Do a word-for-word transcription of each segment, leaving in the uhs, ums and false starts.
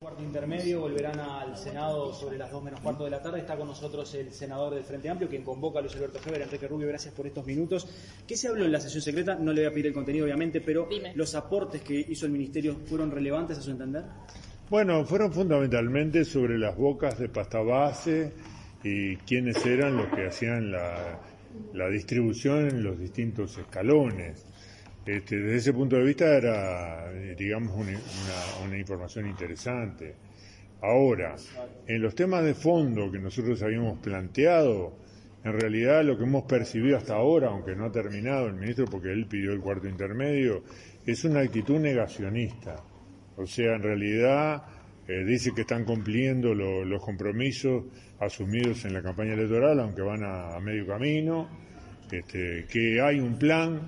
Cuarto intermedio, volverán al Senado sobre las dos menos cuarto de la tarde. Está con nosotros el senador del Frente Amplio, quien convoca a Luis Alberto Heber. Enrique Rubio, gracias por estos minutos. ¿Qué se habló en la sesión secreta? No le voy a pedir el contenido, obviamente, pero Dime. ¿Los aportes que hizo el Ministerio fueron relevantes a su entender? Bueno, fueron fundamentalmente sobre las bocas de pasta base y quiénes eran los que hacían la, la distribución en los distintos escalones. Este, desde ese punto de vista era, digamos, una, una, una información interesante. Ahora, en los temas de fondo que nosotros habíamos planteado, en realidad lo que hemos percibido hasta ahora, aunque no ha terminado el ministro porque él pidió el cuarto intermedio, es una actitud negacionista. O sea, en realidad eh, dice que están cumpliendo lo, los compromisos asumidos en la campaña electoral, aunque van a, a medio camino, este, que hay un plan.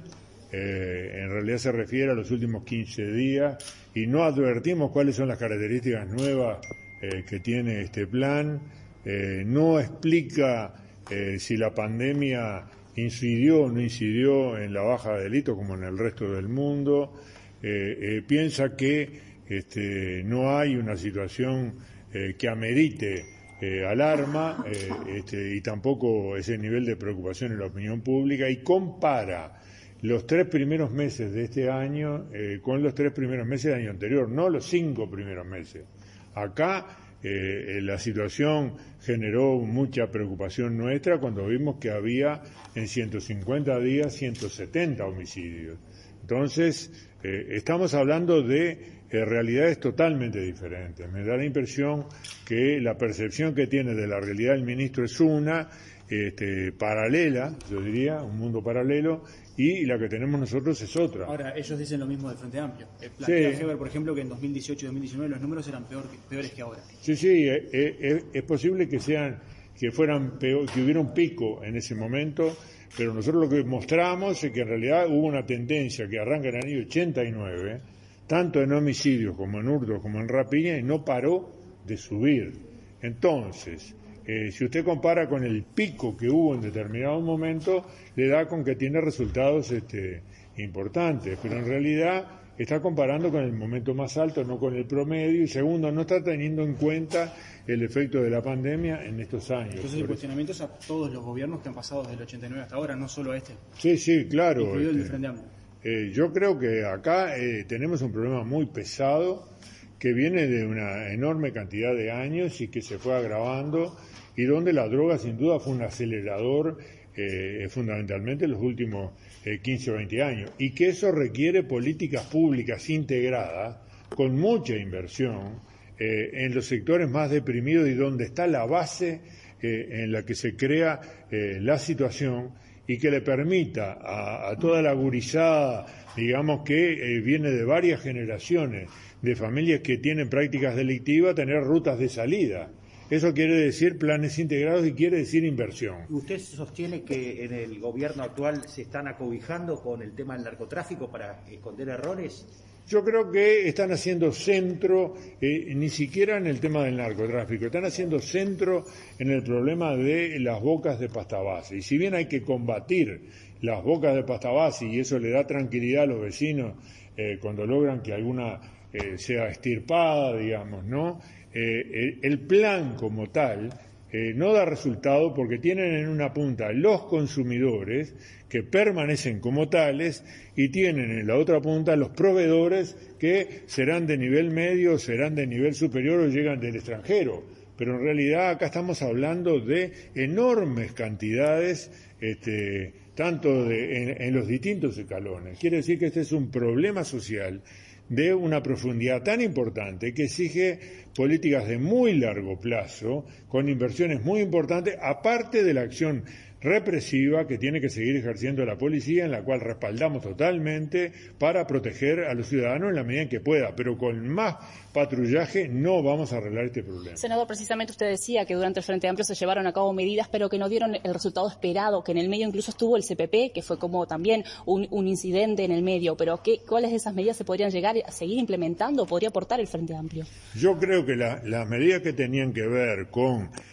Eh, en realidad se refiere a los últimos quince días y no advertimos cuáles son las características nuevas eh, que tiene este plan, eh, no explica eh, si la pandemia incidió o no incidió en la baja de delitos como en el resto del mundo, eh, eh, piensa que este, no hay una situación eh, que amerite eh, alarma eh, este, y tampoco ese nivel de preocupación en la opinión pública, y compara los tres primeros meses de este año eh, con los tres primeros meses del año anterior, no los cinco primeros meses. Acá eh, la situación generó mucha preocupación nuestra cuando vimos que había en ciento cincuenta días ciento setenta homicidios. Entonces, eh, estamos hablando de eh, realidades totalmente diferentes. Me da la impresión que la percepción que tiene de la realidad del ministro es una, este, paralela, yo diría, un mundo paralelo, y la que tenemos nosotros es otra. Ahora, ellos dicen lo mismo del Frente Amplio. Plantea sí. Heber, por ejemplo, que en dos mil dieciocho y dos mil diecinueve los números eran peor, peores que ahora. Sí, sí, es, es, es posible que sean, que fueran peor, que hubiera un pico en ese momento, pero nosotros lo que mostramos es que en realidad hubo una tendencia que arranca en el año ochenta y nueve, tanto en homicidios como en hurtos como en rapiña, y no paró de subir. Entonces, Eh, si usted compara con el pico que hubo en determinado momento, le da con que tiene resultados este, importantes, pero en realidad está comparando con el momento más alto, no con el promedio, y segundo, no está teniendo en cuenta el efecto de la pandemia en estos años. Entonces el cuestionamiento es a todos los gobiernos que han pasado desde el ochenta y nueve hasta ahora, no solo a este. Sí, sí, claro. Incluido este, el de Frente Amplio. Eh, yo creo que acá eh, tenemos un problema muy pesado que viene de una enorme cantidad de años y que se fue agravando, y donde la droga sin duda fue un acelerador eh, fundamentalmente en los últimos eh, quince o veinte años, y que eso requiere políticas públicas integradas con mucha inversión eh, en los sectores más deprimidos y donde está la base eh, en la que se crea eh, la situación, y que le permita a, a toda la gurizada, digamos que eh, viene de varias generaciones de familias que tienen prácticas delictivas, tener rutas de salida. Eso quiere decir planes integrados y quiere decir inversión. ¿Usted sostiene que en el gobierno actual se están acobijando con el tema del narcotráfico para esconder errores? Yo creo que están haciendo centro, eh, ni siquiera en el tema del narcotráfico, están haciendo centro en el problema de las bocas de pasta base. Y si bien hay que combatir las bocas de pasta base, y eso le da tranquilidad a los vecinos eh, cuando logran que alguna eh, sea extirpada, digamos, ¿no? Eh, el plan como tal eh, no da resultado porque tienen en una punta los consumidores que permanecen como tales y tienen en la otra punta los proveedores que serán de nivel medio, serán de nivel superior o llegan del extranjero. Pero en realidad acá estamos hablando de enormes cantidades, este, tanto de, en, en los distintos escalones. Quiere decir que este es un problema social de una profundidad tan importante que exige políticas de muy largo plazo, con inversiones muy importantes, aparte de la acción represiva que tiene que seguir ejerciendo la policía, en la cual respaldamos totalmente para proteger a los ciudadanos en la medida en que pueda, pero con más patrullaje no vamos a arreglar este problema. Senador, precisamente usted decía que durante el Frente Amplio se llevaron a cabo medidas, pero que no dieron el resultado esperado, que en el medio incluso estuvo el C P P, que fue como también un, un incidente en el medio, pero ¿qué, ¿cuáles de esas medidas se podrían llegar a seguir implementando o podría aportar el Frente Amplio? Yo creo que la, las medidas que tenían que ver con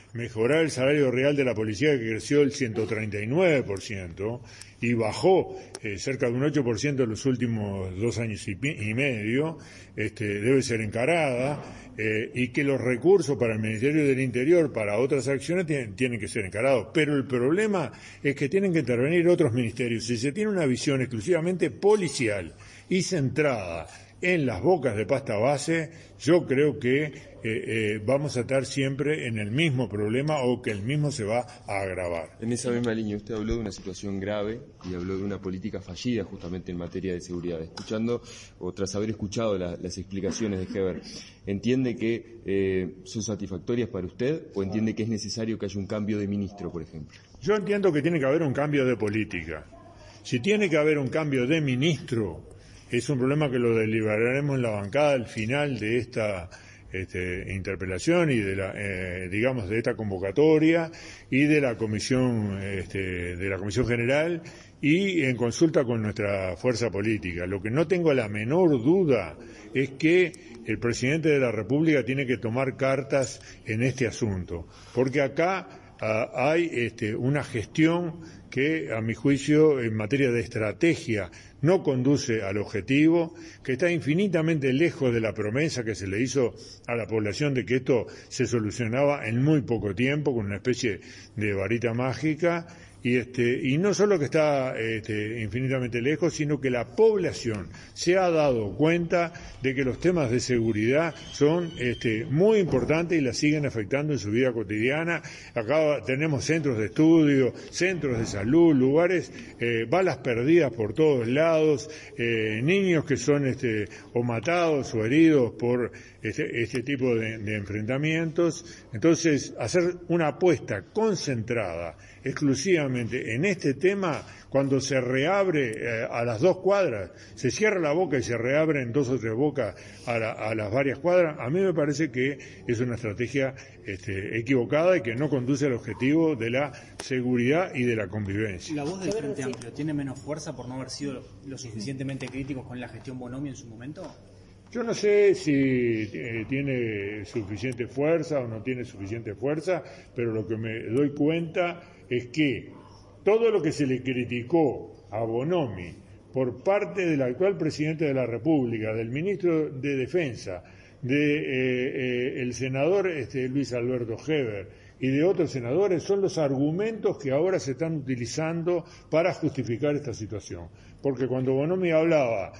mejorar el salario real de la policía, que creció el ciento treinta y nueve por ciento y bajó eh, cerca de un ocho por ciento en los últimos dos años y, y medio, este, debe ser encarada, eh, y que los recursos para el Ministerio del Interior, para otras acciones, tienen, tienen que ser encarados. Pero el problema es que tienen que intervenir otros ministerios. Si se tiene una visión exclusivamente policial y centrada en las bocas de pasta base, yo creo que eh, eh, vamos a estar siempre en el mismo problema, o que el mismo se va a agravar. En esa misma línea, usted habló de una situación grave y habló de una política fallida justamente en materia de seguridad. Escuchando, o tras haber escuchado la, las explicaciones de Heber, ¿entiende que eh, son satisfactorias para usted o entiende que es necesario que haya un cambio de ministro, por ejemplo? Yo entiendo que tiene que haber un cambio de política. Si tiene que haber un cambio de ministro, es un problema que lo deliberaremos en la bancada al final de esta este, interpelación y de la, eh, digamos, de esta convocatoria y de la comisión, este, de la comisión general, y en consulta con nuestra fuerza política. Lo que no tengo la menor duda es que el presidente de la República tiene que tomar cartas en este asunto, porque acá uh, hay este, una gestión que, a mi juicio, en materia de estrategia, no conduce al objetivo, que está infinitamente lejos de la promesa que se le hizo a la población de que esto se solucionaba en muy poco tiempo, con una especie de varita mágica. Y, este, y no solo que está este, infinitamente lejos, sino que la población se ha dado cuenta de que los temas de seguridad son este, muy importantes y la siguen afectando en su vida cotidiana. Acá tenemos centros de estudio, centros de salud, lugares, eh, balas perdidas por todos lados, eh, niños que son este, o matados o heridos por este, este tipo de, de enfrentamientos. Entonces, hacer una apuesta concentrada exclusivamente en este tema, cuando se reabre eh, a las dos cuadras, se cierra la boca y se reabre en dos o tres bocas a, la, a las varias cuadras, a mí me parece que es una estrategia este, equivocada y que no conduce al objetivo de la seguridad y de la convivencia. ¿La voz del Frente Amplio tiene menos fuerza por no haber sido lo suficientemente críticos con la gestión Bonomi en su momento? Yo no sé si eh, tiene suficiente fuerza o no tiene suficiente fuerza, pero lo que me doy cuenta es que todo lo que se le criticó a Bonomi por parte del actual presidente de la República, del ministro de Defensa, de eh, eh, el senador este, Luis Alberto Heber y de otros senadores, son los argumentos que ahora se están utilizando para justificar esta situación. Porque cuando Bonomi hablaba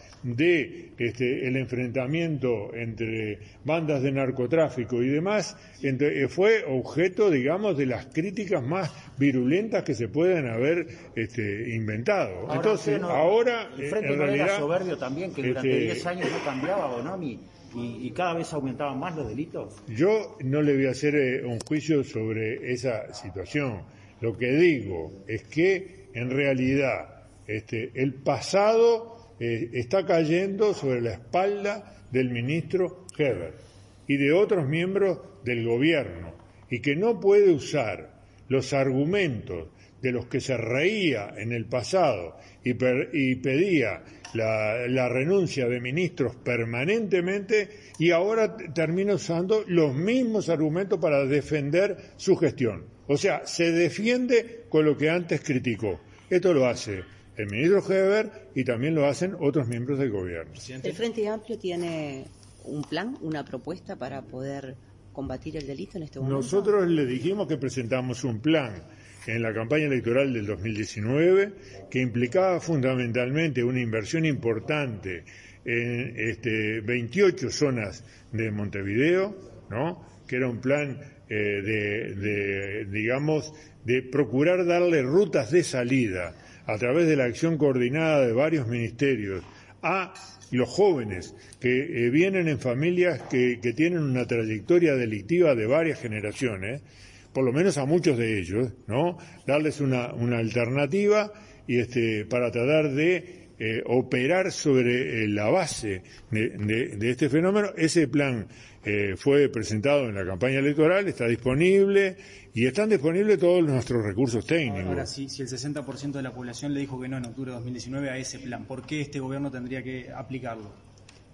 de este, el enfrentamiento entre bandas de narcotráfico y demás, entre, fue objeto, digamos, de las críticas más virulentas que se pueden haber este, inventado. Ahora, Entonces, no, ahora, el Frente en no realidad, era soberbio también, que durante este, diez años no cambiaba Bonomi y, y cada vez aumentaban más los delitos. Yo no le voy a hacer eh, un juicio sobre esa situación. Lo que digo es que, en realidad, Este, el pasado eh, está cayendo sobre la espalda del ministro Heber y de otros miembros del gobierno, y que no puede usar los argumentos de los que se reía en el pasado y, per, y pedía la, la renuncia de ministros permanentemente, y ahora termina usando los mismos argumentos para defender su gestión. O sea, se defiende con lo que antes criticó. Esto lo hace el ministro Heber y también lo hacen otros miembros del gobierno. ¿El Frente Amplio tiene un plan, una propuesta para poder combatir el delito en este momento? Nosotros le dijimos que presentamos un plan en la campaña electoral del dos mil diecinueve que implicaba fundamentalmente una inversión importante en este, veintiocho zonas de Montevideo, ¿no? Que era un plan eh, de, de, digamos, de procurar darle rutas de salida a través de la acción coordinada de varios ministerios a los jóvenes que eh, vienen en familias que, que tienen una trayectoria delictiva de varias generaciones, por lo menos a muchos de ellos, ¿no? Darles una, una alternativa y este, para tratar de eh, operar sobre eh, la base de, de, de este fenómeno. Ese plan eh, fue presentado en la campaña electoral, está disponible y están disponibles todos nuestros recursos técnicos. Ahora, si, si el sesenta por ciento de la población le dijo que no en octubre de dos mil diecinueve a ese plan, ¿por qué este gobierno tendría que aplicarlo?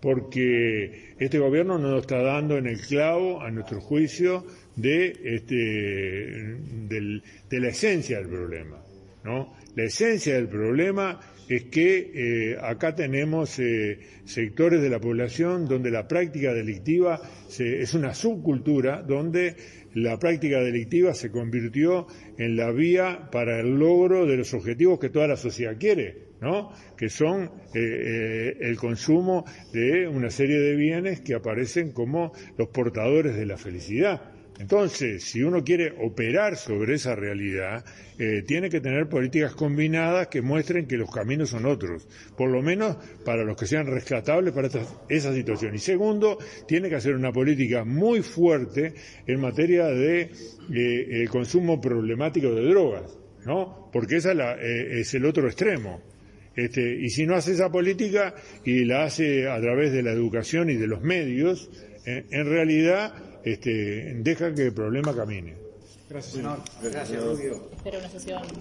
porque este gobierno no nos está dando en el clavo, a nuestro juicio, de, este, del, de la esencia del problema, ¿no? La esencia del problema es que eh, acá tenemos eh, sectores de la población donde la práctica delictiva se, es una subcultura, donde la práctica delictiva se convirtió en la vía para el logro de los objetivos que toda la sociedad quiere, ¿no? Que son eh, eh, el consumo de una serie de bienes que aparecen como los portadores de la felicidad. Entonces, si uno quiere operar sobre esa realidad, eh, tiene que tener políticas combinadas que muestren que los caminos son otros, por lo menos para los que sean rescatables para esta, esa situación. Y segundo, tiene que hacer una política muy fuerte en materia de eh, el consumo problemático de drogas, ¿no? Porque esa es, la, eh, es el otro extremo. Este, y si no hace esa política y la hace a través de la educación y de los medios, eh, en realidad Este, deja que el problema camine. Gracias, senador. Gracias, Rubio. Pero una sesión